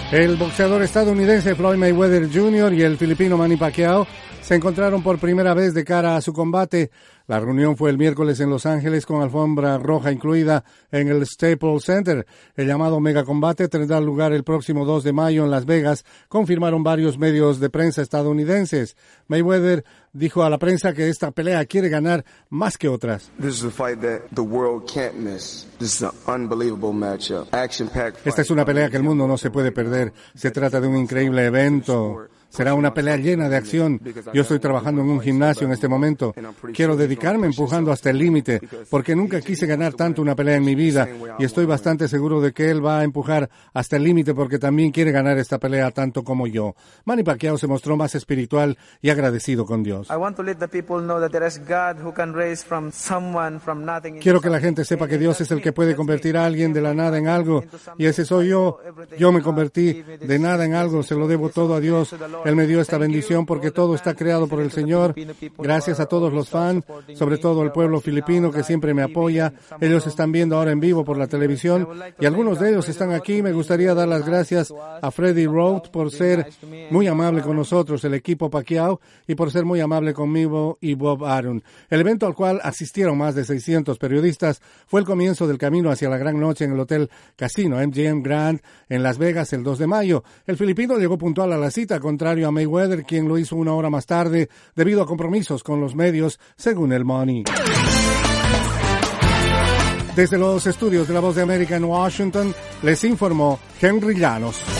El boxeador estadounidense Floyd Mayweather Jr. y el filipino Manny Pacquiao se encontraron por primera vez de cara a su combate. La reunión fue el miércoles en Los Ángeles con alfombra roja incluida en el Staples Center. El llamado megacombate tendrá lugar el próximo 2 de mayo en Las Vegas, confirmaron varios medios de prensa estadounidenses. Mayweather dijo a la prensa que esta pelea quiere ganar más que otras. Esta es una pelea que el mundo no se puede perder. Se trata de un increíble evento. Será una pelea llena de acción. Yo estoy trabajando en un gimnasio en este momento. Quiero dedicarme empujando hasta el límite, porque nunca quise ganar tanto una pelea en mi vida, y estoy bastante seguro de que él va a empujar hasta el límite porque también quiere ganar esta pelea tanto como yo. Manny Pacquiao se mostró más espiritual y agradecido con Dios. Quiero que la gente sepa que Dios es el que puede convertir a alguien de la nada en algo, y ese soy yo. Yo me convertí de nada en algo, se lo debo todo a Dios. Él me dio esta bendición porque todo está creado por el Señor. Gracias a todos los fans, sobre todo el pueblo filipino que siempre me apoya. Ellos están viendo ahora en vivo por la televisión y algunos de ellos están aquí. Me gustaría dar las gracias a Freddie Roth por ser muy amable con nosotros, el equipo Pacquiao, y por ser muy amable conmigo y Bob Arum. El evento al cual asistieron más de 600 periodistas fue el comienzo del camino hacia la gran noche en el Hotel Casino MGM Grand en Las Vegas el 2 de mayo. El filipino llegó puntual a la cita, contrario a Mayweather, quien lo hizo una hora más tarde debido a compromisos con los medios, según el Money. Desde los estudios de La Voz de América en Washington, les informó Henry Llanos.